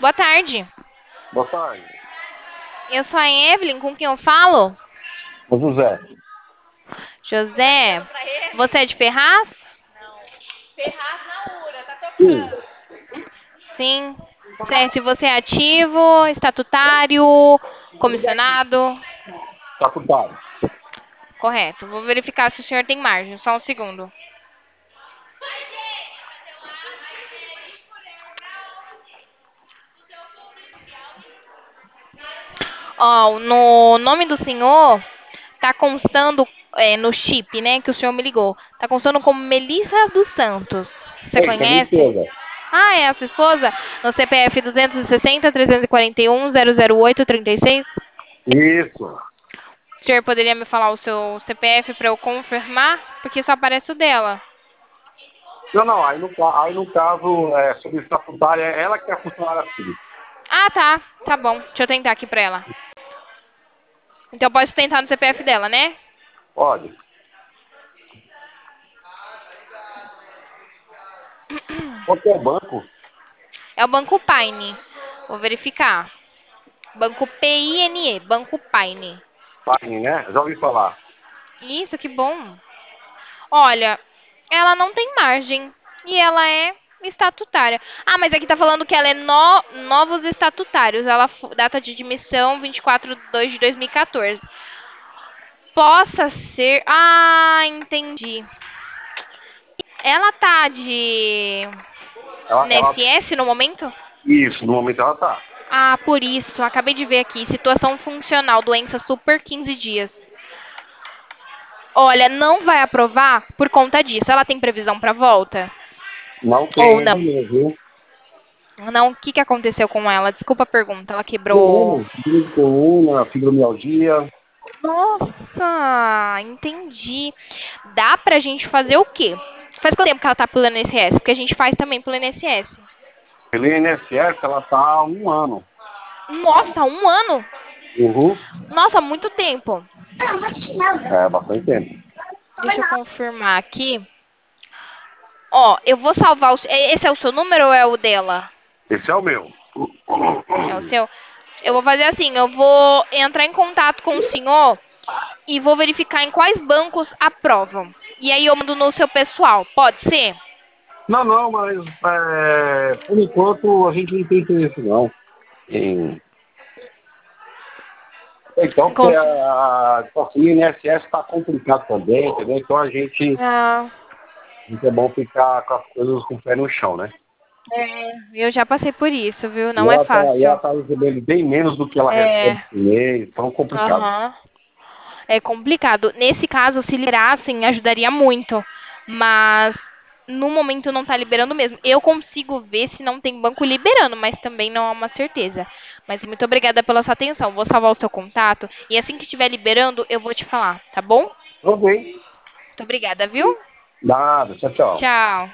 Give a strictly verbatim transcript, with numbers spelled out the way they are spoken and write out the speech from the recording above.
Boa tarde. Boa tarde. Eu sou a Evelyn, com quem eu falo? Ô, José. José, você é de Ferraz? Sim, Sim. Certo, e você é ativo, estatutário, comissionado? faculdade. Correto. Vou verificar se o senhor tem margem, só um segundo. Ó, no nome do senhor, tá constando é, no chip, né, que o senhor me ligou. Tá constando como Melissa dos Santos. Você É, isso é minha conhece? esposa. Ah, é a sua esposa? No C P F duzentos e sessenta, trezentos e quarenta e um, zero zero oito, trinta e seis. Isso. O senhor poderia me falar o seu C P F para eu confirmar? Porque só aparece o dela. Não, não, aí no, ca- aí no caso, é, sobre estatutária, é ela que é a funcionária pública. Ah, tá. Tá bom. Deixa eu tentar aqui pra ela. Então eu posso tentar no C P F dela, né? Pode. Qual que é o banco? É o Banco Paine. Vou verificar. Banco P I N E. Banco Paine. Paine, né? Já ouvi falar. Isso, que bom. Olha, ela não tem margem. E ela é estatutária. Ah, mas aqui tá falando que ela é no- novos estatutários. Ela fu- data de admissão vinte e quatro de dois de dois mil e quatorze. Possa ser. Ah, entendi. Ela tá de Ela, ela, N S S no momento? isso, no momento ela tá. Ah, por isso. Acabei de ver aqui. Situação funcional, doença super quinze dias. Olha, não vai aprovar por conta disso. Ela tem previsão para volta? Não Ou tem ainda não? não, viu? Não, o que, que aconteceu com ela? Desculpa a pergunta. Ela quebrou. Coluna, dor de coluna, fibromialgia. Nossa, entendi. Dá pra gente fazer o quê? Faz quanto tempo que ela tá pelo I N S S? Porque a gente faz também pelo I N S S. Pelo I N S S, ela tá há um ano. Nossa, um ano? Uhum. Nossa, muito tempo. É, bastante tempo. Deixa eu confirmar aqui. Ó, eu vou salvar o. Esse é o seu número ou é o dela? Esse é o meu. É o seu? Eu vou fazer assim, eu vou entrar em contato com o senhor e vou verificar em quais bancos aprovam. E aí eu mando no seu pessoal, pode ser? Não, não, mas é, por enquanto a gente não tem interesse não. Em- Então, porque Com- a, assim, o I N S S está complicado também, entendeu? Então a gente, Ah, a gente é bom ficar com as coisas com o pé no chão, né? é, eu já passei por isso, viu? E Não é ela tá, e ela fácil. tá recebendo bem menos do que ela recebe É, por mês, então é complicado. aham. É complicado. Nesse caso, se liberassem, ajudaria muito. Mas no momento não tá liberando mesmo. Eu consigo ver se não tem banco liberando, mas também não é uma certeza. Mas muito obrigada pela sua atenção. Vou salvar o seu contato e assim que estiver liberando, eu vou te falar, tá bom? Ok, Muito obrigada, viu? nada, tchau, tchau. Tchau.